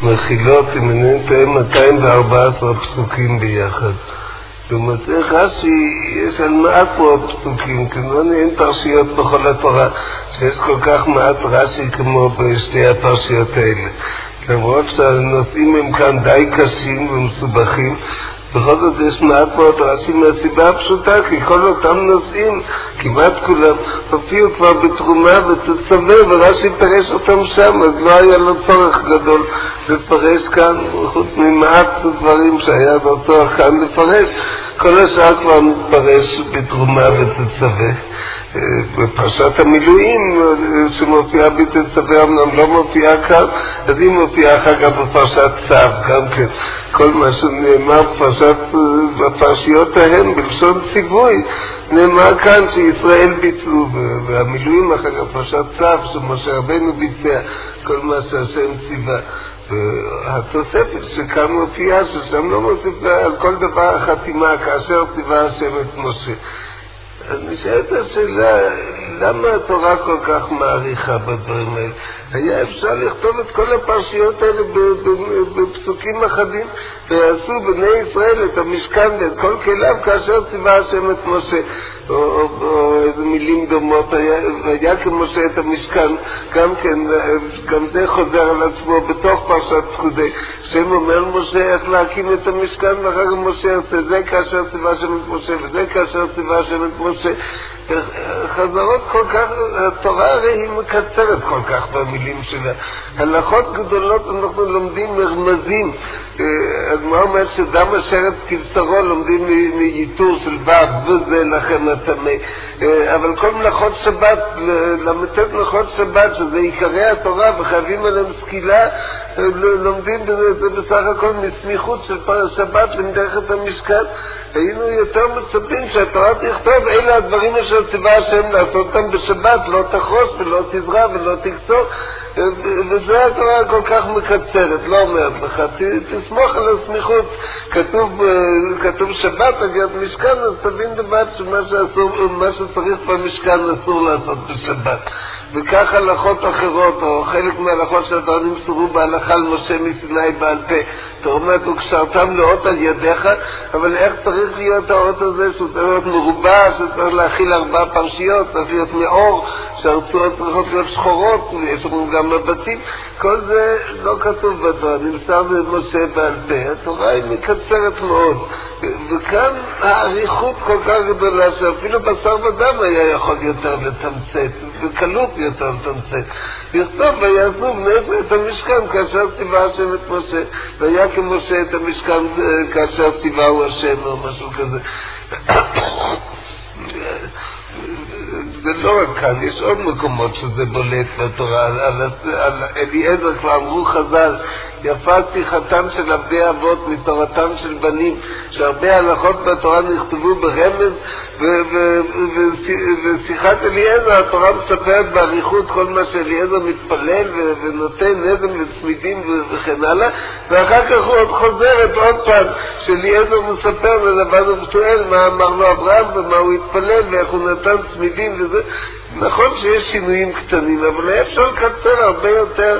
מכילות, אם אני נתאם 214 פסוקים ביחד. במוצא רש"י יש על מעט מאוד פסוקים, כמו אין פרשיות בכל התורה שיש כל כך מעט רש"י כמו בשתי הפרשיות האלה. למרות שהנושאים הם כאן די קשים ומסובכים, בכל זאת יש מעט מאוד רש"י מהסיבה הפשוטה, כי כל אותם נושאים, כמעט כולם, הופיעו כבר בתרומה ותצווה, ורש"י פרש אותם שם, אז לא היה לו צורך גדול לפרש כאן, חוץ ממעט דברים שהיה לו צורך כאן לפרש, כל השאר כבר נתפרש בתרומה ותצווה. בפרשת המילואים שמופיעה בתצווה אמנם לא מופיעה כאן, אז היא מופיעה אחר כך בפרשת צו גם כן. כל מה שנאמר בפרשיות ההן בלשון ציווי נאמר כאן שישראל ביצעו, והמילואים אחר כך פרשת צו שמשה רבנו ביצע כל מה שהשם ציווה. והתוספת שכאן מופיעה ששם לא מוסיפה על כל דבר חתימה כאשר ציווה השם את משה. אז נשאלת השאלה, למה התורה כל כך מעריכה בדברים האלה? היה אפשר לכתוב את כל הפרשיות האלה בפסוקים אחדים, ועשו בני ישראל את המשכן ואת כל כליו כאשר ציווה השם את משה, או איזה מילים דומות, היה כמשה את המשכן, גם זה חוזר על עצמו בתוך פרשת פקודי, שם אומר משה איך להקים את המשכן, ואחר כך משה עושה זה כאשר ציווה השם את משה, וזה כאשר ציווה השם את משה. חזרות כל כך, התורה הרי היא מקצרת כל כך במילים שלה. הלכות גדולות אנחנו לומדים מרמזים. הגמרא אומר שדם השרץ כבשרו לומדים מייתור של ו' וזה לכם הטמא. אבל כל מלאכות שבת, למתת מלאכות שבת שזה עיקרי התורה וחייבים עליהם סקילה, לומדים בזה בסך הכל מסמיכות של שבת למדרכת המשכן. היינו יותר מצפים שהתורה תכתוב אלה הדברים אשר ציווה השם לעשות אותם בשבת, לא תחרוש ולא תזרע ולא תקצור, וזה התורה כל כך מקצרת, לא אומרת לך, תסמוך על הסמיכות, כתוב שבת אגיעת משכן, אז תבין לבד שמה שצריך במשכן אסור לעשות בשבת. וכך הלכות אחרות, או חלק מההלכות שהתורה נמסרו בהלכה על משה מסיני בעל פה, תורמת וקשרתם לאות על ידיך, אבל איך צריך להיות האות הזה, שהוא צריך להיות מרובע, שצריך להכיל 4 פרשיות, צריך להיות מאור, שהרצועות צריכות להיות שחורות, יש לנו גם מבטים, כל זה לא כתוב בתורה, נמסר במשה בעל פה, התורה היא מקצרת מאוד, וכאן העריכות כל כך גדולה, שאפילו בשר ודם היה יכול יותר לתמצת, וקלות יותר לתמצת. לכתוב ויעשו בני ישראל את המשכן כאשר ציווה השם את משה, והיה כמשה את המשכן כאשר ציווהו השם או משהו כזה. זה לא רק כאן, יש עוד מקומות שזה בולט בתורה. על אליעזר כבר אמרו חז"ל, יפה שיחתם של עבדי אבות מתורתם של בנים, שהרבה הלכות בתורה נכתבו ברמז, ושיחת אליעזר, התורה מספרת בעריכות כל מה שאליעזר מתפלל ונותן נזם לצמידים וכן הלאה, ואחר כך הוא עוד חוזרת עוד פעם, שאליעזר מספר ללבן ובתואל מה אמר לו אברהם ומה הוא התפלל ואיך הוא נתן צמידים וזה. נכון שיש שינויים קטנים, אבל אפשר לקצר הרבה יותר,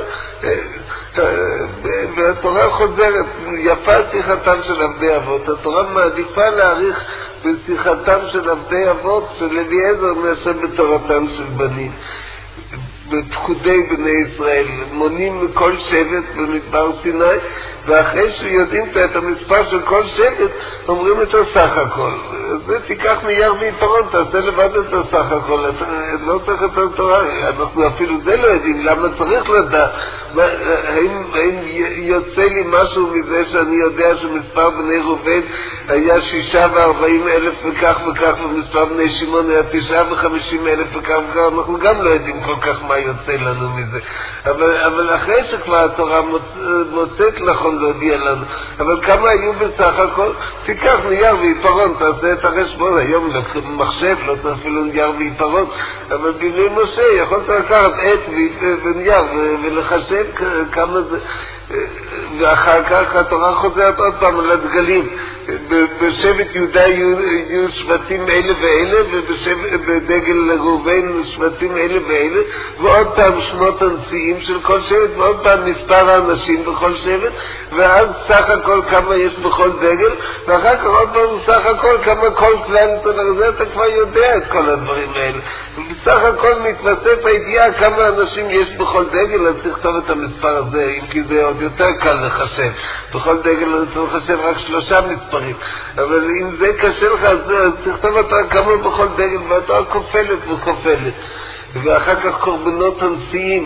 והתורה חוזרת, יפה שיחתם של עבדי אבות. התורה מעדיפה להעריך בשיחתם של עבדי אבות של אליעזר מאשר בתורתם של בנים. בפקודי בני ישראל מונים מכל שבט במדבר סיני, ואחרי שיודעים את המספר של כל שבט אומרים את הסך הכל. זה תיקח נייר ועיפרון, תעשה לבד את הסך הכל, לא צריך את התורה. אנחנו אפילו זה לא יודעים, למה צריך לדעת? האם יוצא לי משהו מזה שאני יודע שמספר בני ראובן היה 46,000 וכך וכך, ומספר בני שמעון היה 59,000 וכך וכך? אנחנו גם לא יודעים כל כך מה יוצא לנו מזה, אבל אחרי שכבר התורה מוצאת נכון להודיע לנו, אבל כמה היו בסך הכל? תיקח נייר ועיפרון, תעשה את החשבון. היום מחשב לא צריך אפילו נייר ועיפרון, אבל בימי משה יכולת לקחת עט ונייר ולחשב כמה זה. ואחר כך התורה חוזרת עוד פעם על הדגלים. בשבט יהודה יהיו שבטים אלה ואלה, ובדגל ראובן שבטים אלה ואלה, ועוד פעם שמות הנשיאים של כל שבט, ועוד פעם מספר האנשים בכל שבט, ואז סך הכל כמה יש בכל דגל, ואחר כך עוד פעם סך הכל כמה כל כלל ישראל. זה אתה כבר יודע את כל הדברים האלה. ובסך הכל מתווסף הידיעה כמה אנשים יש בכל דגל, אז תכתוב את המספר הזה, אם כי זה עוד יותר קל לחשב. בכל דגל אני צריך לחשב רק 3 מספרים. אבל אם זה קשה לך, אז תכתוב אתה כמה בכל דגל, ואתה כופלת וכופלת. ואחר כך קורבנות הנשיאים.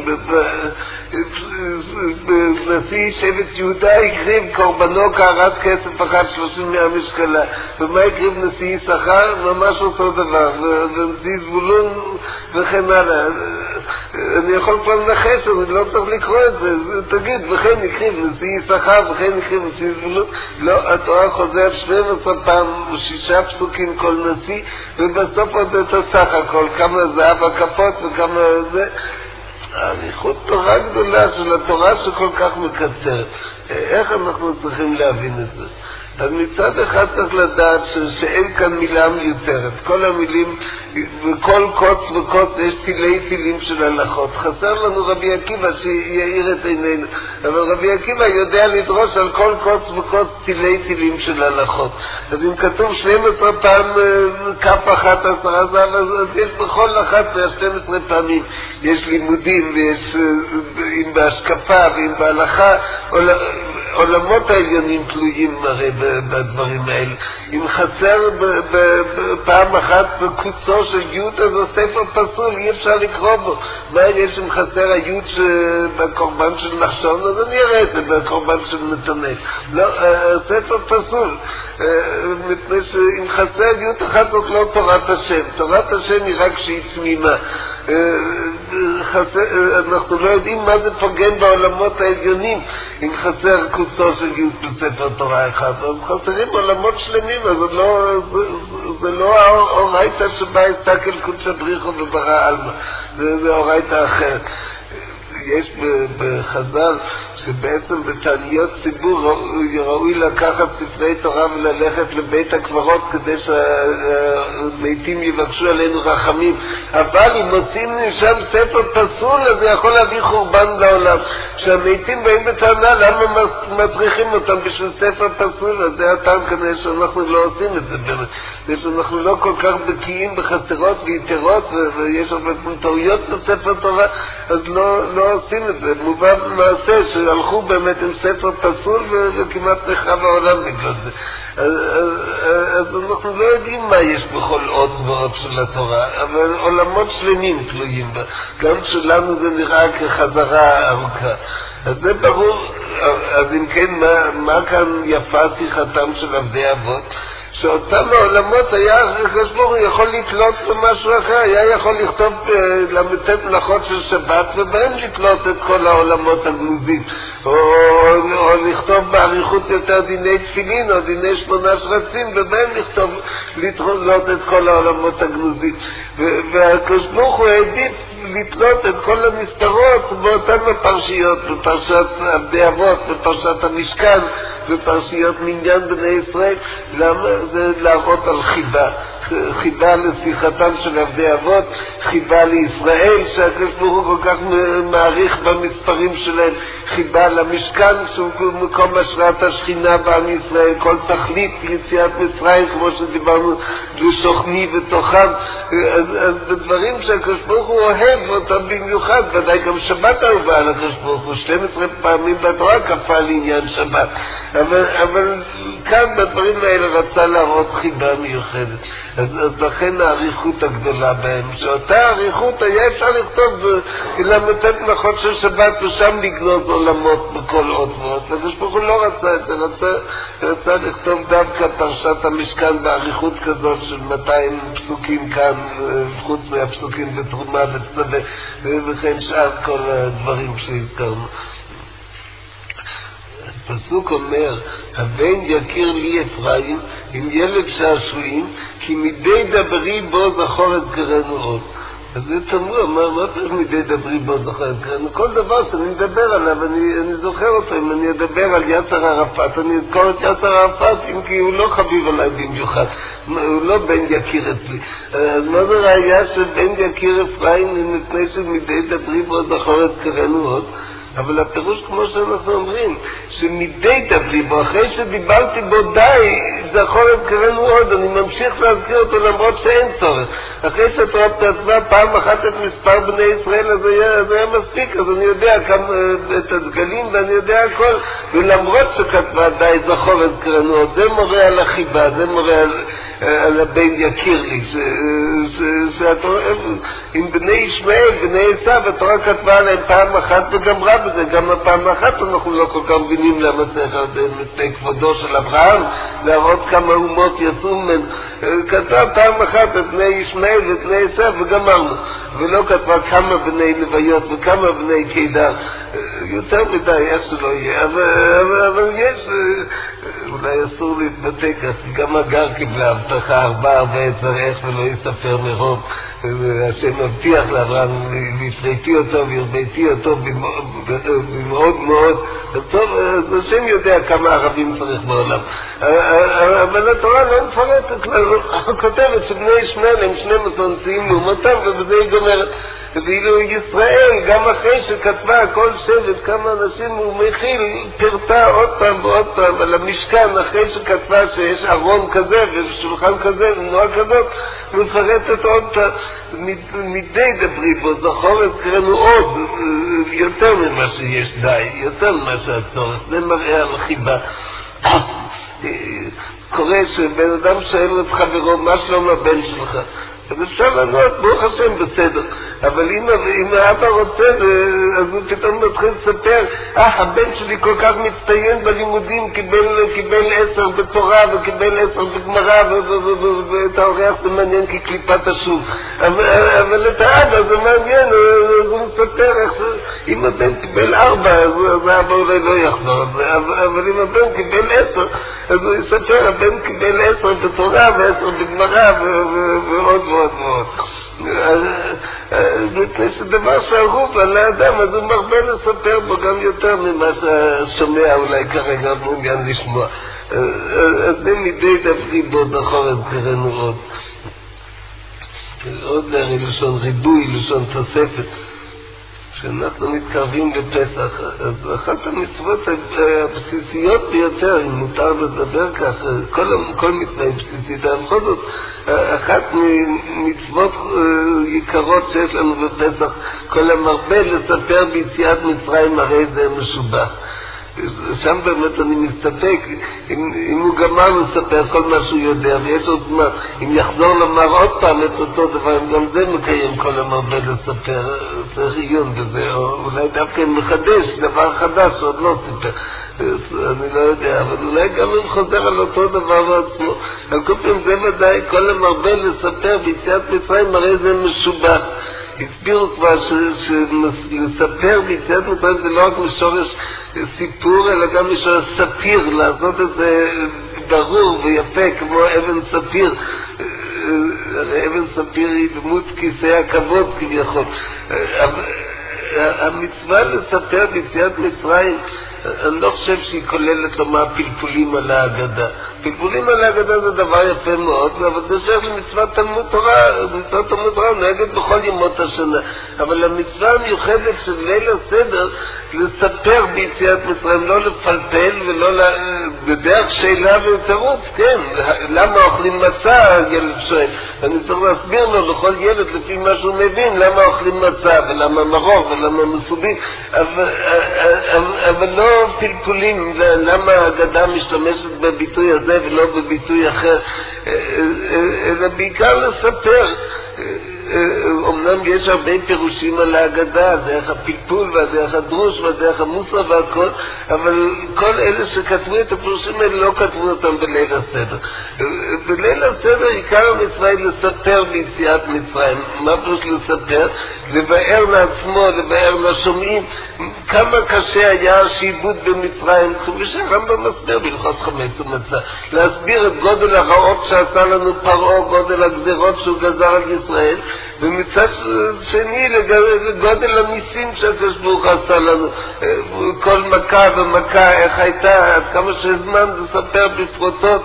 נשיא שבט יהודה הקריב קורבנו קערת כסף אחת 30 מהמשקלה. ומה הקריב נשיא יששכר? ממש אותו דבר. ונשיא זבולון וכן הלאה. אני יכול כבר לנחש, אני לא צריך לקרוא את זה. תגיד, וכן הקריב נשיא יששכר, וכן הקריב נשיא זבולון. לא, התורה חוזרת 12 פעם, 6 פסוקים כל נשיא, ובסוף עוד את הסך הכל, כמה זהב הכפות וכמה זה. האריכות תורה גדולה של התורה שכל כך מקצרת. איך אנחנו צריכים להבין את זה? אז מצד אחד צריך לדעת שאין כאן מילה מיותרת. כל המילים, בכל קוץ וקוץ יש תילי תילים של הלכות. חסר לנו רבי עקיבא שיעיר את עינינו. אבל רבי עקיבא יודע לדרוש על כל קוץ וקוץ תילי תילים של הלכות. אז אם כתוב 12 פעם כף 11, אז יש בכל 11, 12 פעמים. יש לימודים, ויש אם בהשקפה ואם בהלכה, עולמות העליונים תלויים הרי בדברים האלה. אם חסר פעם אחת קוצו של יוד, אז הספר פסול, אי אפשר לקרוא בו. מה יש אם חסר היוד בקורבן של נחשון? אז אני אראה את זה בקורבן של נתנאל. לא, הספר פסול. מפני שאם חסר יוד אחת זאת לא תורת השם. תורת השם היא רק שהיא תמימה. אנחנו לא יודעים מה זה פוגם בעולמות העליונים אם חסר קוצו של יוד בספר תורה אחד. אז חסרים עולמות שלמים, אז זה לא האורייתא שבה הסתכל קודשא בריחו וברא עלמא, זה אורייתא אחרת. יש בחז"ל שבעצם בתעניות ציבור ראוי לקחת ספרי תורה וללכת לבית הקברות כדי שהמתים יבקשו עלינו רחמים. אבל אם מוצאים שם ספר פסול, אז זה יכול להביא חורבן לעולם. כשהמתים באים בטענה למה מטריחים אותם בשביל ספר פסול, אז זה הטעם כנראה שאנחנו לא עושים את זה באמת. שאנחנו לא כל כך בקיאים בחסרות ויתרות, ויש הרבה טעויות בספר תורה, אז לא עושים את זה. מובא במעשה שהלכו באמת עם ספר פסול וכמעט נחרב העולם בגלל זה. אז אנחנו לא יודעים מה יש בכל אות ואות של התורה, אבל עולמות שלמים תלויים בה. גם שלנו זה נראה כחזרה ארוכה. אז זה ברור. אז אם כן, מה כאן יפה שיחתם של עבדי אבות? שאותם העולמות היה הקדוש ברוך הוא יכול לתלות במשהו אחר, היה יכול לכתוב למתת מלאכות של שבת ובהם לתלות את כל העולמות הגנוזים, או לכתוב בעריכות יותר דיני תפילין או דיני 8 שרצים ובהם לתלות את כל העולמות הגנוזים. והקדוש ברוך הוא העדיף לתלות את כל המסתרות באותן הפרשיות, בפרשת עבדי אבות, בפרשת המשכן, בפרשיות מניין בני ישראל. למה? זה להראות על חיבה. חיבה לשיחתם של עבדי אבות, חיבה לישראל שהקדוש ברוך הוא כל כך מעריך במספרים שלהם, חיבה למשכן שהוא מקום השראת השכינה בעם ישראל, כל תכלית יציאת מצרים כמו שדיברנו לשוכני ותוכם. אז בדברים שהקדוש ברוך הוא אוהב אותם במיוחד, ודאי גם שבת אהובה על הקדוש ברוך הוא, 12 פעמים בתורה כפה לעניין שבת, אבל כאן בדברים האלה רצה להראות חיבה מיוחדת. אז לכן העריכות הגדולה בהם, שאותה העריכות היה אפשר לכתוב למתת מלאכות של שבת ושם לגנוז עולמות בכל אות ואות. הקדוש ברוך הוא לא רצה את זה, רצה לכתוב דווקא פרשת המשכן בעריכות כזאת של 200 פסוקים כאן, חוץ מהפסוקים בתרומה וצווה וכן שאר כל הדברים שהזכרנו. הפסוק אומר, הבן יכיר לי אפרים עם ילד שעשועים, כי מדי דברי בו זכור את קרנו עוד. אז זה תמרו, מה צריך מדי דברי בו זוכר? כל דבר שאני מדבר עליו, אני זוכר אותו. אם אני אדבר על יאסר ערפאת, אני אזכור את יאסר ערפאת, אם כי הוא לא חביב עליי במיוחד, הוא לא בן יקיר אצלי. אז מה זה ראיה שבן יקיר אפרים מפני שמדי דברי בו זוכר את קראנו עוד? אבל הפירוש כמו שאנחנו אומרים, שמדי דברי בו, אחרי שדיברתי בו די, זכור את קראנו עוד, אני ממשיך להזכיר אותו למרות שאין צורך. אחרי שתורה תעצבה פעם אחת את מספר בני ישראל, אז היה מספיק, אז אני יודע את הדגלים ואני יודע הכל, ולמרות שכתבה די, זכור את קראנו עוד, זה מורה על החיבה, זה מורה על הבן יקיר לי, שהתורה, עם בני ישמעאל, בני עשיו, התורה כתבה עליהם פעם אחת וגמרה בזה, גם הפעם אחת אנחנו לא כל כך מבינים למה צריך מפני כבודו של אברהם, להראות כמה אומות יצאו ממנו. כתבה פעם אחת את בני ישמעאל ובני עשיו וגמרנו, ולא כתבה כמה בני לוויות וכמה בני קידר, יותר מדי, איך שלא יהיה, אבל יש, אולי אסור להתבטא כך, גם הגר קיבלה הבטחה 4 צריך ולא יספר מרוב, השם מבטיח לאברהם, והפריתי אותו והרביתי אותו במאוד מאוד, טוב, השם יודע כמה ערבים צריך בעולם, אבל התורה לא מפרטת, כותבת שבני ישמעאל הם 12 נשיאים לאומתם, ובזה היא גומרת. ואילו ישראל, גם אחרי שכתבה כל שבט כמה אנשים, הוא מכיל, פרטה עוד פעם ועוד פעם על המשכן, אחרי שכתבה שיש ארון כזה ושולחן כזה ונועה כזאת, מפרטת עוד פעם, מדי דברי בו, זכור את קראנו עוד, יותר ממה שיש די, יותר ממה שהצורך, זה מראה על חיבה. קורה שבן אדם שואל את חברו, מה שלום הבן שלך? אז אפשר לענות, ברוך השם, בסדר. אבל אם האבא רוצה, אז הוא פתאום מתחיל לספר, הבן שלי כל כך מצטיין בלימודים, קיבל 10 בתורה, וקיבל 10 בגמרא, ואת האורח זה מעניין כקליפת השוב. אבל את האבא זה מעניין, אז הוא מספר איך אם הבן קיבל 4, אז האבא אולי לא יחזור. אבל אם הבן קיבל 10, אז הוא יספר, הבן קיבל 10 בתורה, ו10 בגמרא, ועוד מאוד מאוד. מפני שדבר שאהוב על האדם, אז הוא מרבה לספר בו גם יותר ממה שהשומע אולי כרגע מעוניין לשמוע. אז זה מדי דברי בו זכור את קראנו עוד. עוד לשון ריבוי, לשון תוספת. כשאנחנו מתקרבים לפסח, אז אחת המצוות הבסיסיות ביותר, אם מותר לדבר כך, כל מצווה בסיסית, בכל זאת, אחת ממצוות יקרות שיש לנו בפסח, כל המרבה לספר ביציאת מצרים, הרי זה משובח. שם באמת אני מסתפק, אם הוא גמר לספר כל מה שהוא יודע, ויש עוד זמן, אם יחזור לומר עוד פעם את אותו דבר, גם זה מקיים כל המרבה לספר, צריך עיון בזה, או אולי דווקא מחדש, דבר חדש שעוד לא סיפר, אני לא יודע, אבל אולי גם אם חוזר על אותו דבר בעצמו, על כל פעם זה ודאי, כל המרבה לספר ביציאת מצרים, הרי זה משובח. הסבירו כבר שלספר ביציאת מצרים זה לא רק משורש סיפור, אלא גם משורש ספיר, לעשות את זה ברור ויפה כמו אבן ספיר. אבן ספיר היא דמות כיסא הכבוד כביכול. המצווה לספר ביציאת מצרים, אני לא חושב שהיא כוללת לומר פלפולים על ההגדה. פלפולים על ההגדה זה דבר יפה מאוד, אבל זה שייך למצוות תלמוד תורה. מצוות תלמוד תורה נוהגת בכל ימות השנה. אבל המצווה המיוחדת של ליל הסדר, לספר ביציאת מצרים, לא לפלפל ולא בדרך שאלה ותירוץ, כן. למה אוכלים מצה? ילד שואל. אני צריך להסביר לו לכל ילד לפי מה שהוא מבין, למה אוכלים מצה ולמה מרור ולמה מסובים. אבל לא פלפולים, למה ההגדה משתמשת בביטוי הזה ולא בביטוי אחר, אלא בעיקר לספר. אמנם יש הרבה פירושים על ההגדה, דרך הפלפול והדרך הדרוש והדרך המוסר והכל, אבל כל אלה שכתבו את הפירושים האלה לא כתבו אותם בליל הסדר. בליל הסדר עיקר המצווה היא לספר ביציאת מצרים. מה פירוש לספר? לבאר לעצמו, לבאר לשומעים כמה קשה היה השיבוד במצרים, כפי שהרמב"ם מסביר בהלכות חמץ ומצה, להסביר את גודל הרעות שעשה לנו פרעה, גודל הגזרות שהוא גזר על ישראל, ומצד שני לגודל המיסים שהקדוש ברוך הוא עשה לנו, כל מכה ומכה איך הייתה, עד כמה שזמן לספר בפרוטות.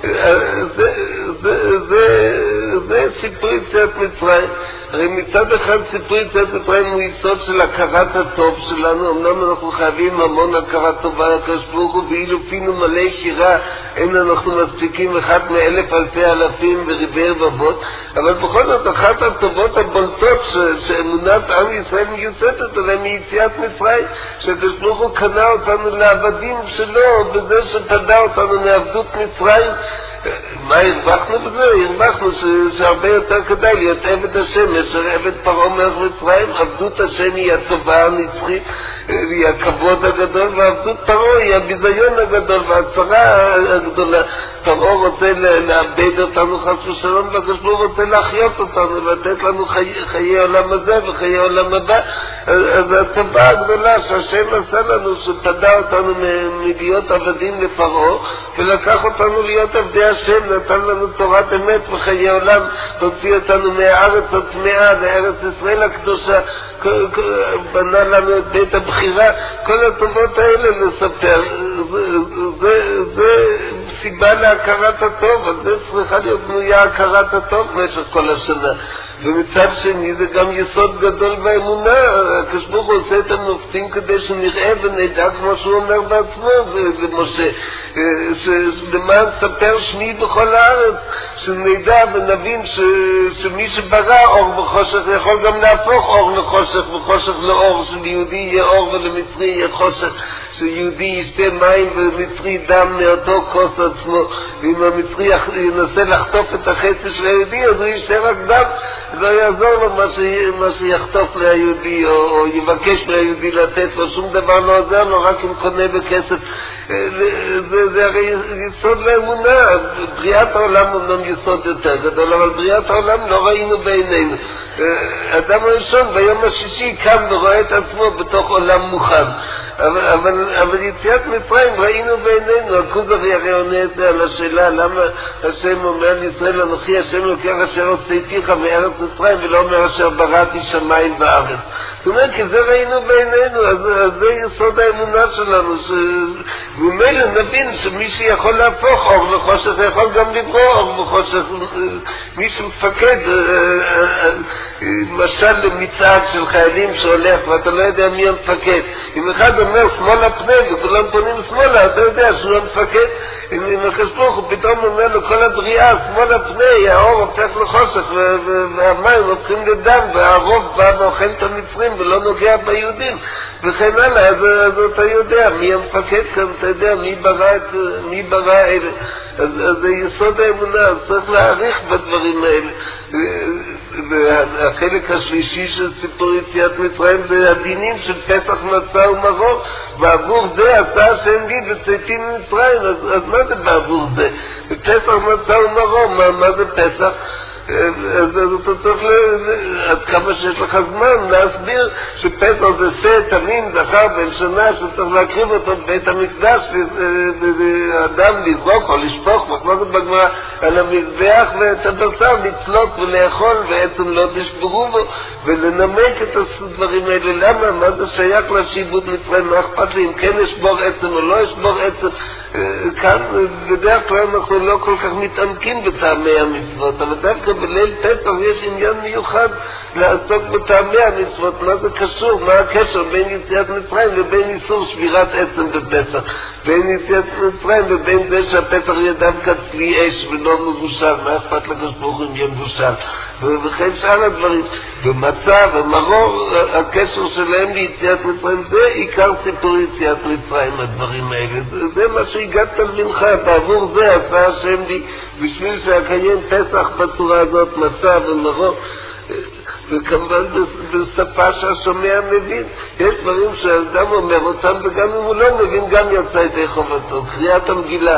זה סיפור יציאת מצרים. הרי מצד אחד סיפור יציאת מצרים הוא יסוד של הכרת הטוב שלנו. אמנם אנחנו חייבים המון הכרת טובה לקדוש ברוך הוא, ואילו פינו מלא שירה אין אנחנו מספיקים אחד מאלף אלפי אלפים וריבי רבבות, אבל בכל זאת אחת הטובות הבולטות שאמונת עם ישראל מיוסדת עליהם מיציאת מצרים, שהקדוש ברוך הוא קנה אותנו לעבדים שלו בזה שפדה אותנו מעבדות מצרים. מה הרווחנו בזה? הרווחנו שהרבה יותר כדאי להיות עבד השם מאשר עבד פרעה מלך מצרים. עבדות השם היא הטובה הנצחית, היא הכבוד הגדול, ועבדות פרעה היא הביזיון הגדול והצרה הגדולה. פרעה רוצה לאבד אותנו חס ושלום, והקדוש ברוך הוא רוצה להחיות אותנו ולתת לנו חיי עולם הזה וחיי עולם הבא. אז הטובה הגדולה שהשם עשה לנו, שפדה אותנו מלהיות עבדים לפרעה ולקח אותנו להיות עבדי השם, נתן לנו תורת אמת וחיי עולם, תוציא אותנו מהארץ הטמאה לארץ ישראל הקדושה, בנה לנו את בית הבחירה. כל הטובות האלה לספר, זה סיבה להכרת הטוב, אז זה צריכה להיות בנויה הכרת הטוב במשך כל השנה. ומצד שני זה גם יסוד גדול באמונה. הקדוש ברוך הוא עושה את המופתים כדי שנראה ונדע, כמו שהוא אומר בעצמו למשה, למען ספר שמי בכל הארץ, שנדע ונבין שמי שברא אור וחושך יכול גם להפוך אור לחושך וחושך לאור, שליהודי יהיה אור ולמצרי יהיה חושך, שיהודי ישתה מים ומצרי דם מאותו כוס עצמו, ואם המצרי ינסה לחטוף את החסד של היהודי אז הוא ישתה רק דם, לא יעזור לו מה שיחטוף ליהודי או יבקש ליהודי לתת לו, שום דבר לא עוזר לו, רק אם קונה בכסף. זה הרי יסוד לאמונה. בריאת העולם אומנם יסוד יותר גדול, אבל בריאת העולם לא ראינו בעינינו. אדם הראשון ביום השישי קם ורואה את עצמו בתוך עולם מוכן, אבל יציאת מצרים ראינו בעינינו. הכוזרי הרי עונה את זה על השאלה למה השם אומר לישראל אנוכי השם לוקח אשר הוצאתיך מארץ מצרים ולא אומר אשר בראתי שמיים בארץ. זאת אומרת, כי זה ראינו בעינינו, אז זה יסוד האמונה שלנו, וממילא נבין שמי שיכול להפוך אור לחושך יכול גם לברוא אור לחושך. מי שמפקד, למשל למצעד של חיילים שהולך ואתה לא יודע מי המפקד, אם אחד אומר שמאלה פנה וכולם פונים שמאלה, אתה יודע שהוא המפקד. אם הקדוש ברוך הוא פתאום אומר לו כל הבריאה שמאלה פנה, האור הופך לחושך והמים הופכים לדם והרוב בא ואוכל את המצרים ולא נוגע ביהודים וכן הלאה. אז אתה יודע מי המפקד כאן, אתה יודע מי ברא אלה. אז זה יסוד האמונה, אז צריך להעריך בדברים האלה. והחלק השלישי של סיפור יציאת מצרים זה הדינים של פסח מצה ומרור, ועבור זה עשה השם לי בצאתי ממצרים. אז מה זה בעבור זה? פסח מצה ומרור, מה זה פסח? אז אתה צריך עד כמה שיש לך זמן להסביר שפסח זה שא תמים זכר בן שנה שצריך להקריב אותו בבית המקדש, אדם לזרוק או לשפוך מחלוקת בגמרא על המזבח, ואת הבשר לצלות ולאכול ועצם לא תשברו בו, ולנמק את הדברים האלה. למה? מה זה שייך לשיבוד מצרים? מה אכפת לי אם כן אשבור עצם או לא אשבור עצם? כאן בדרך כלל אנחנו לא כל כך מתעמקים בטעמי המצוות, אבל דווקא בליל פסח יש עניין מיוחד לעסוק בטעמי המצוות. מה זה קשור? מה הקשר בין יציאת מצרים לבין איסור שבירת עצם בפסח? בין יציאת מצרים ובין זה שהפסח יהיה דווקא צלי אש ולא מבושל? מה אכפת לקדוש ברוך הוא אם יהיה מבושל? וכן שאר הדברים. ומצה ומרור, הקשר שלהם ליציאת מצרים, זה עיקר סיפור יציאת מצרים, הדברים האלה. זה מה שהגעת לבנך, בעבור זה עשה השם לי, בשביל שהקיים פסח בצורה הזאת, מצה ומרור. וכמובן בשפה שהשומע מבין. יש דברים שהאדם אומר אותם וגם אם הוא לא מבין גם יצא ידי חובתו. קריאת המגילה,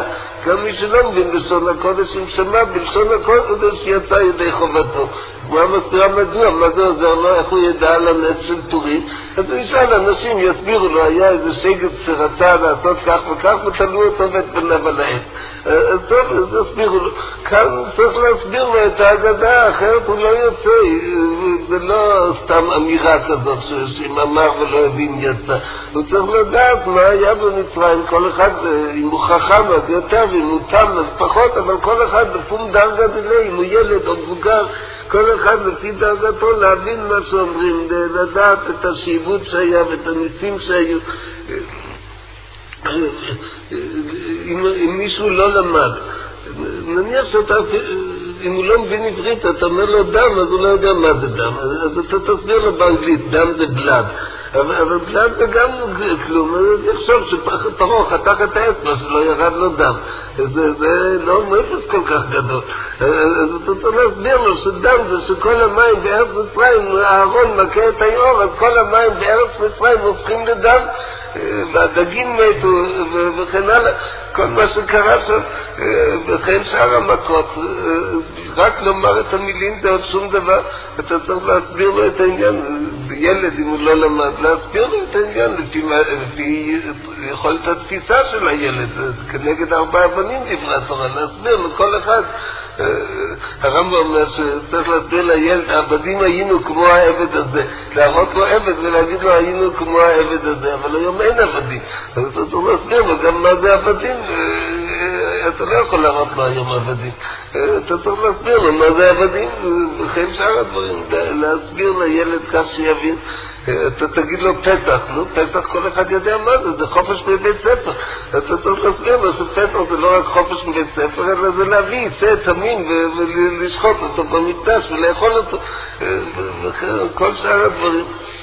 גם מי שלא מבין בלשון הקודש, אם שמע בלשון הקודש יצא ידי חובתו. מה מסבירה מדוע? מה זה עוזר לו? איך הוא ידע על הנס של פורים? אז הוא ישאל, אנשים יסבירו לו, היה איזה שגת שרצה לעשות כך וכך, ותלו אותו ואת בניו על העץ. אז טוב, אז יסבירו לו. כאן צריך להסביר לו את ההגדה, אחרת הוא לא יוצא. זה לא סתם אמירה כזאת שאם אמר ולא הבין יצא. הוא צריך לדעת מה היה במצרים. כל אחד, אם הוא חכם אז יותר, ואם הוא תם אז פחות, אבל כל אחד בפום דרגה דילי, אם הוא ילד או מבוגר, כל אחד לפי דרגתו להבין מה שאומרים, לדעת את השיבוד שהיה ואת הניסים שהיו. אם מישהו לא למד, נניח שאתה, אם הוא לא מבין עברית, אתה אומר לו דם, אז הוא לא יודע מה זה דם. אז אתה תסביר לו באנגלית, דם זה בלד. אבל בלד זה גם כלום. אז יחשוב שפרעה חתך את האצבע שלא ירד לו דם. זה לא נפש כל כך גדול. אז אתה צריך להסביר לו שדם זה שכל המים בארץ מצרים, הארון מכה את היאור, אז כל המים בארץ מצרים הופכים לדם. והדגים מתו וכן הלאה, כל מה שקרה שם, וכן שאר המכות, רק לומר את המילים זה עוד שום דבר. אתה צריך להסביר לו את העניין, ילד אם הוא לא למד, להסביר לו את העניין לפי יכולת התפיסה של הילד, כנגד 4 אבנים דברי התורה, להסביר לכל אחד. הרמב"ם אומר שצריך להסביר לילד, העבדים היינו כמו העבד הזה, להראות לו עבד ולהגיד לו היינו כמו העבד הזה, אבל היום אין עבדים. אז אתה צריך להסביר לו גם מה זה עבדים. אתה לא יכול להראות לו היום עבדים, אתה צריך להסביר לו מה זה עבדים וכן שאר הדברים, להסביר לילד כך שיבין. אתה תגיד לו פסח, פסח כל אחד יודע מה זה, זה חופש מבית ספר. אתה צריך להסביר לו שפסח זה לא רק חופש מבית ספר, אלא זה להביא יצא תמין ולשחוט אותו במקדש ולאכול אותו, וכל שאר הדברים.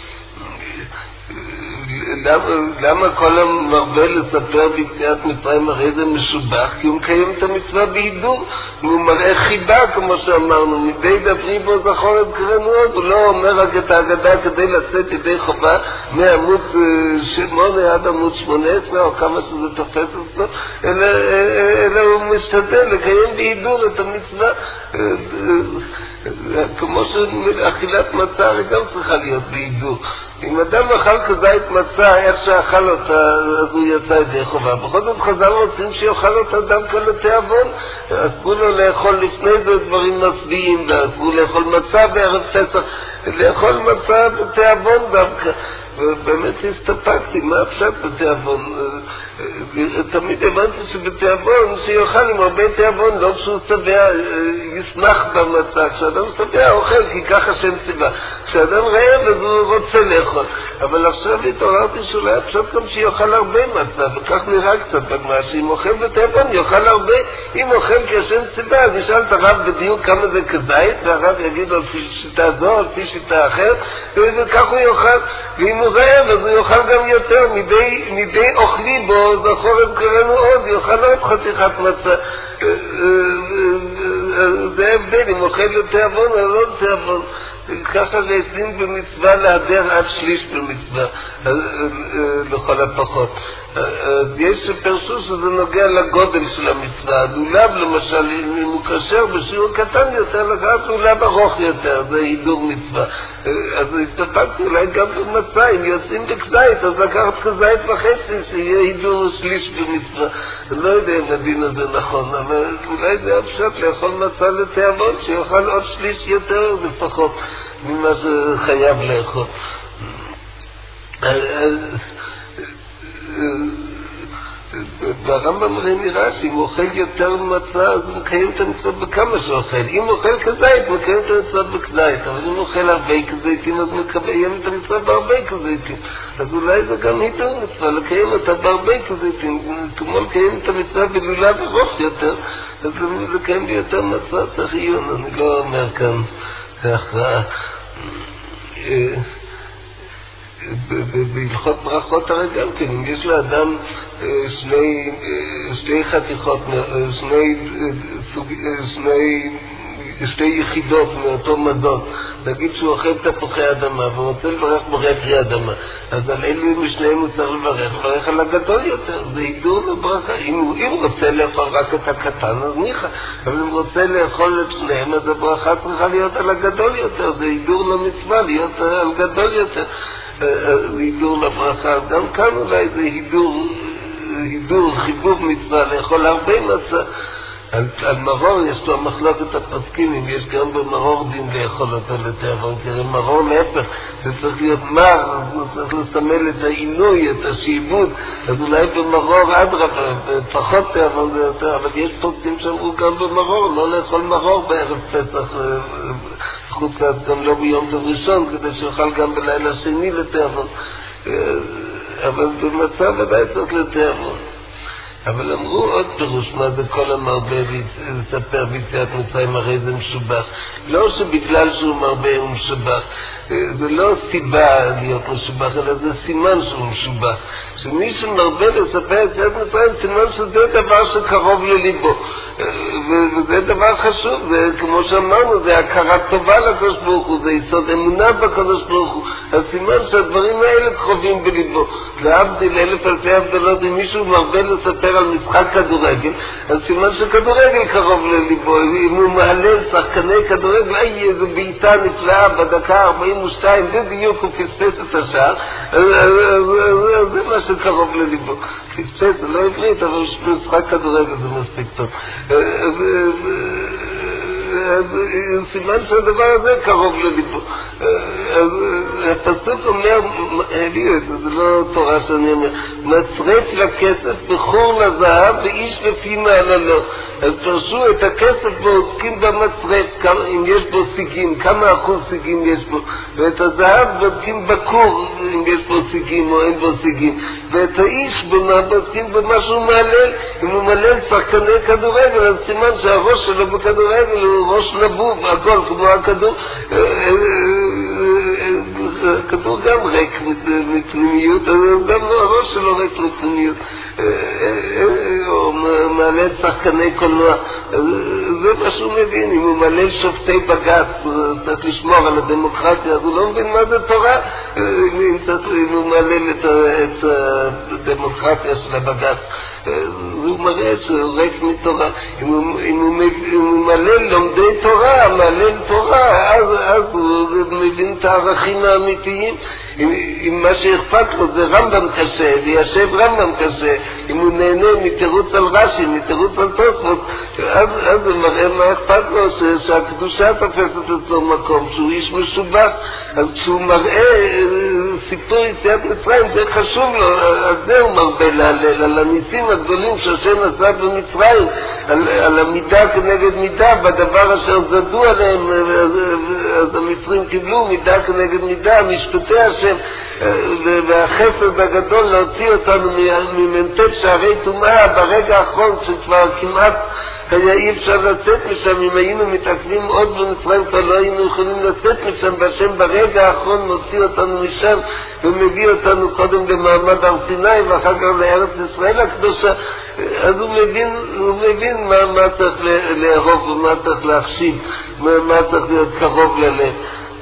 למה כל המרבה לספר ביציאת מצרים הרי זה משובח? כי הוא מקיים את המצווה בהידור, הוא מראה חיבה כמו שאמרנו, מדי דברי בו זכור את קרנות. הוא לא אומר רק את ההגדה כדי לצאת ידי חובה מעמוד 8 עד עמוד 18 או כמה שזה תופס אותו, אלא הוא משתדל לקיים בהידור את המצווה, כמו שאכילת מצה הרי גם צריכה להיות בהידור. אם אדם אכל כזית מצה, איך שאכל אותה, אז הוא יצא ידי חובה. בכל זאת חז"ל רוצים שיאכל אותה דווקא לתיאבון. אסרו לו לאכול לפני זה דברים משביעים, ואסרו לאכול מצה בערב פסח, לאכול מצה בתיאבון דווקא. ובאמת הסתפקתי, מה הפשט בתיאבון? תמיד הבנתי שבתיאבון, שיאכל עם הרבה תיאבון, לא כשהוא שבע, ישמח במצה. כשאדם שבע אוכל, כי ככה שם ציבה. כשאדם רעב, אז הוא רוצה לאכול. אבל עכשיו התעוררתי שאולי הפשט גם שיאכל הרבה מצה, וכך נראה קצת בגמרא, שאם אוכל בתיאבון, יאכל הרבה. אם אוכל כשם ציבה, אז ישאל את הרב בדיוק כמה זה כזית, והרב יגיד לו לפי שיטה זו, לפי שיטה אחרת, וכך הוא יאכל. ואם הוא רעב, אז הוא יאכל גם יותר, מדי אוכלי בו, זכור את קראנו עוד, יאכל עוד חתיכת מצה. זה הבדל, אם אוכל לתיאבון או לא לתיאבון. ככה להסדים במצווה להדר עד שליש במצווה, לכל הפחות. יש שפרשו שזה נוגע לגודל של המצווה. לולב למשל, אם הוא קשר בשיעור קטן יותר, לקחת לולב ארוך יותר, זה הידור מצווה. אז הסתפקתי אולי גם במצווה, אם יוצאים בכזית, אז לקחת כזית וחצי, שיהיה הידור שליש במצווה. אני לא יודע אם הדין הזה נכון, אבל אולי זה הפשט לאכול מצווה לתיאבון, שיאכל עוד שליש יותר לפחות ממה שחייב לאכול. והרמב"ם נראה שאם הוא אוכל יותר מצה, אז הוא מקיים את המצוות בכמה שאוכל. אם הוא אוכל כזית, הוא מקיים את המצוות בכזית, אבל אם הוא אוכל הרבה כזיתים, אז הוא מקיים את המצוות בהרבה כזיתים. אז אולי זה גם היתר מצווה, לקיים אותה בהרבה כזיתים, כמו לקיים את המצווה בלולב ארוך יותר, אז לקיים ביותר מצה צריך עיון. אני לא אומר כאן הכרעה. בהלכות ברכות הרי גם כן, אם יש לאדם שני חתיכות, שני שתי יחידות מאותו מדון. נגיד שהוא אוכל תפוחי אדמה והוא רוצה לברך בורא פרי אדמה, אז על אלו משניהם הוא צריך לברך על הגדול יותר, זה הידור לברכה. אם רוצה לאכול רק את הקטן אז ניחא, אבל אם רוצה לאכול את שניהם אז הברכה צריכה להיות על הגדול יותר, זה הידור למצווה להיות על גדול יותר, הידור לברכה. גם כאן אולי זה הידור חיבוב מצווה לאכול הרבה מצה. על מרור יש לו מחלוקת הפסקים, אם יש גם במרור דין לאכול אותו לתיאבון, כי מרור להפך, זה צריך להיות מר, הוא צריך לסמל את העינוי, את השעבוד, אז אולי במרור אדרבה, פחות תיאבון זה יותר, אבל יש פסקים שאמרו גם במרור, לא לאכול מרור בערב פסח, חוץ גם לא ביום טוב ראשון, כדי שיוכל גם בלילה שני לתיאבון, אבל במצב ודאי צריך לתיאבון. אבל אמרו עוד פירוש, מה זה כל המרבה לספר ביציאת מצרים, הרי זה משובח. לא שבגלל שהוא מרבה הוא משובח, זה לא סיבה להיות משובח, אלא זה סימן שהוא משובח. שמי שמרבה לספר ביציאת מצרים, סימן שזה דבר שקרוב לליבו. וזה דבר חשוב, זה כמו שאמרנו, זה הכרת טובה לקדוש ברוך הוא, זה יסוד אמונה בקדוש ברוך הוא. הסימן שהדברים האלה קרובים בליבו. להבדיל אלף אלפי הבדלות, אם מישהו מרבה לספר על משחק כדורגל, אז סימן שכדורגל קרוב לליבו. אם הוא מהלל שחקני כדורגל, איזו בעיטה נפלאה בדקה 42, זה בדיוק הוא פספס את השער, זה מה שקרוב לליבו. פספס, זה לא עברית, אבל משחק כדורגל זה מספיק טוב. סימן שהדבר הזה קרוב לליבו. הפסוק אומר, זה לא תורה שאני אומר, מצרף לכסף בחור לזהב ואיש לפי מעללו. אז פרשו את הכסף בודקים במצרף, אם יש בו סיגים, כמה אחוז סיגים יש בו, ואת הזהב בודקים בקור, אם יש בו סיגים או אין בו סיגים, ואת האיש בודקים במה שהוא מעלל. אם הוא מעלל שחקני כדורגל, אז סימן שהראש שלו בכדורגל הוא ראש נבוב, הכל כמו הכדור. הכדור גם ריק מפנימיות, גם הראש שלו ריק מפנימיות. או מעלה שחקני קולנוע, זה מה שהוא מבין. אם הוא מעלה שופטי בג"ץ, צריך לשמור על הדמוקרטיה, אז הוא לא מבין מה זה תורה. אם הוא מעלה את הדמוקרטיה של הבג"ץ, הוא מראה שהוא ריק מתורה. אם הוא מעלה לומדי תורה, מעלה תורה, אז הוא מבין את הערכים האמיתיים. אם מה שאכפת לו זה רמב"ם קשה, ליישב רמב"ם קשה, אם הוא נהנה מתירוץ על רש"י, מתירוץ על תוספות, אז זה מראה מה אכפת לו, שהקדושה תופסת אצלו מקום, שהוא איש משובח. אז כשהוא מראה סיפור יציאת מצרים, זה חשוב לו, אז זה הוא מרבה להלל, על הניסים הגדולים שהשם עשה במצרים, על המידה כנגד מידה, בדבר אשר זדו עליהם, אז המצרים קיבלו מידה כנגד מידה, משפטי השם, והחסד הגדול להוציא אותנו ממנטט שערי טומאה ברגע האחרון, שכבר כמעט היה אי אפשר לצאת משם. אם היינו מתעכבים עוד במצרים כבר לא היינו יכולים לצאת משם, והשם ברגע האחרון מוציא אותנו משם ומביא אותנו קודם במעמד הר סיני ואחר כך לארץ ישראל הקדושה. אז הוא מבין מה צריך לאהוב ומה צריך להחשיב, מה צריך להיות קרוב ללב.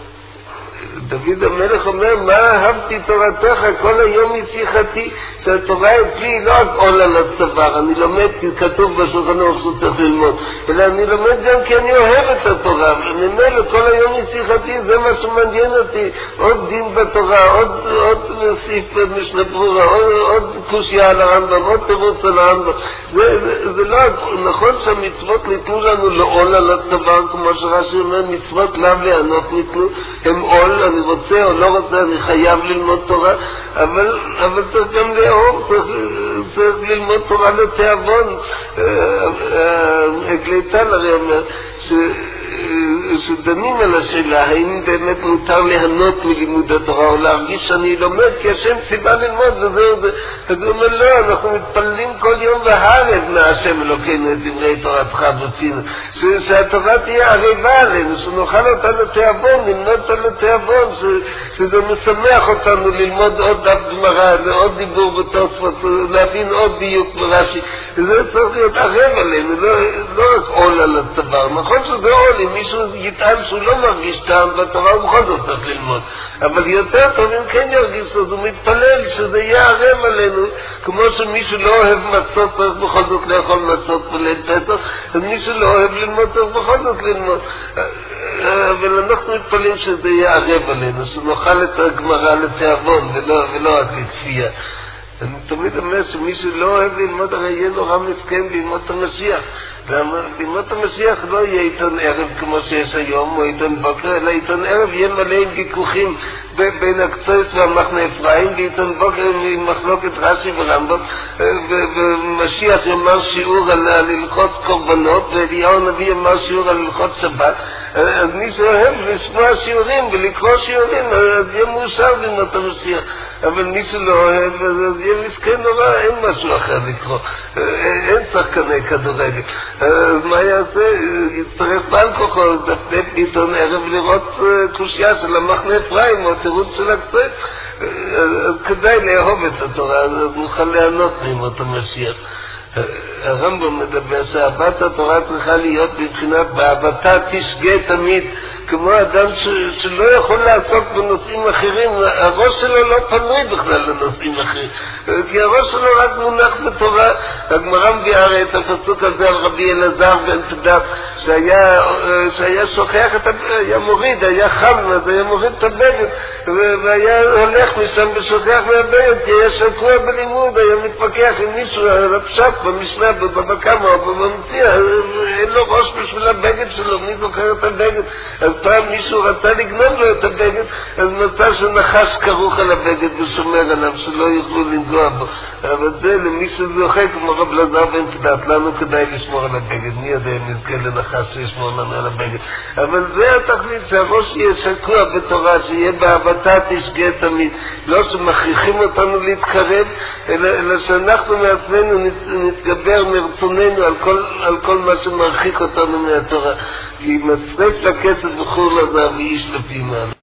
דוד המלך אומר, מה אהבתי תורתך, כל היום היא שיחתי, שהתורה אצלי לא רק עול על הצוואר, אני לומד כי כתוב בשולחן ערוך שצריך ללמוד, אלא אני לומד גם כי אני אוהב את התורה, וממילא כל היום היא שיחתי, זה מה שמעניין אותי, עוד דין בתורה, עוד סעיף במשנה ברורה, עוד קושיה על הרמב"ם, עוד תירוץ על הרמב"ם. זה לא נכון שהמצוות ניתנו לנו לעול על הצוואר, כמו שרש"י אומר, מצוות לאו לענות ניתנו, הם עול, אני רוצה או לא רוצה, אני חייב ללמוד תורה, אבל צריך גם לאהוב, צריך ללמוד תורה לתיאבון. גליטל הרי אומר שדנים על השאלה, האם באמת מותר ליהנות מלימוד התורה או להרגיש שאני לומד כי השם ציווה ללמוד וזהו זה. אז הוא אומר לא, אנחנו מתפללים כל יום והערב מהשם אלוקינו את דברי תורתך בפינו, שהתורה תהיה ערבה עלינו, שנוכל אותה לתיאבון, ללמוד אותה לתיאבון, שזה משמח אותנו ללמוד עוד דף גמרא, עוד דיבור בתוספות, להבין עוד דיוק ברש"י. זה צריך להיות ערב עלינו, לא רק עול על הצוואר. נכון שזה עול, אם מישהו יטען שהוא לא מרגיש טעם בתורה, הוא בכל זאת צריך ללמוד. אבל יותר טוב אם כן ירגיש זאת, הוא מתפלל שזה יהיה ערב עלינו, כמו שמישהו לא אוהב מצות, צריך בכל זאת לאכול מצות בליל פסח, אז מישהו לא אוהב ללמוד, צריך בכל זאת ללמוד. אבל אנחנו מתפללים שזה יהיה ערב עלינו, שנוכל את הגמרא לתיאבון ולא רק לכפייה. אני תמיד אומר שמישהו לא אוהב ללמוד, הרי יהיה נורא מסכן ללמוד את המשיח. ללמוד את המשיח לא יהיה עיתון ערב כמו שיש היום, או עיתון בוקר, אלא עיתון ערב יהיה מלא עם ויכוחים בין הקצויס והמחנה אפרים, ועיתון בוקר עם מחלוקת רש"י ורמב"ם, ומשיח יאמר שיעור על הלכות קורבנות, ואליהו הנביא יאמר שיעור על הלכות שבת. אז מי שאוהב לשמוע שיעורים ולקרוא שיעורים, אז יהיה מאושר ללמוד את המשיח. אבל מי שלא אוהב, אז יהיה מסכן נורא, אין משהו אחר לקרוא. אין שחקני כדורגל. אז מה יעשה? יצטרך בעל כוחו, דפדף עיתון ערב לראות קושיה של המחנה אפרים או תירוץ של הקצויס. אז כדאי לאהוב את התורה, אז נוכל ליהנות ממות המשיח. הרמב"ם מדבר שאהבת התורה צריכה להיות בבחינת באהבתה תשגה תמיד, כמו אדם שלא יכול לעסוק בנושאים אחרים, הראש שלו לא פנוי בכלל לנושאים אחרים, כי הראש שלו רק מונח בתורה. הגמרא מביאה הרי את הפסוק הזה על רבי אלעזר בן פדת, שהיה שוכח היה מוריד, היה חם, אז היה מוריד את הבגד, והיה הולך משם ושוכח מהבגד, כי היה שקוע בלימוד, היה מתפקח עם מישהו על הפשט במשנה, בבקמה או בממציאה, אין לו ראש בשביל הבגד שלו, מי זוכר את הבגד? אז פעם מישהו רצה לגנוב לו את הבגד, אז מצא שנחש כרוך על הבגד ושומר עליו, שלא יוכלו לנגוע בו. אבל זה למי שזוכה כמו רב אלעזר בן פדת, לנו כדאי לשמור על הבגד, מי יודע אם נזכה לנחש שישמור לנו על הבגד. אבל זה התכלית, שהראש יהיה שקוע בתורה, שיהיה באהבתה תשגה תמיד, לא שמכריחים אותנו להתקרב, אלא שאנחנו מעצמנו נתגבר מרצוננו על כל מה שמרחיק אותנו מהתורה, כי מצטרף לכסף בחור לזהב ואיש לפי מעלה.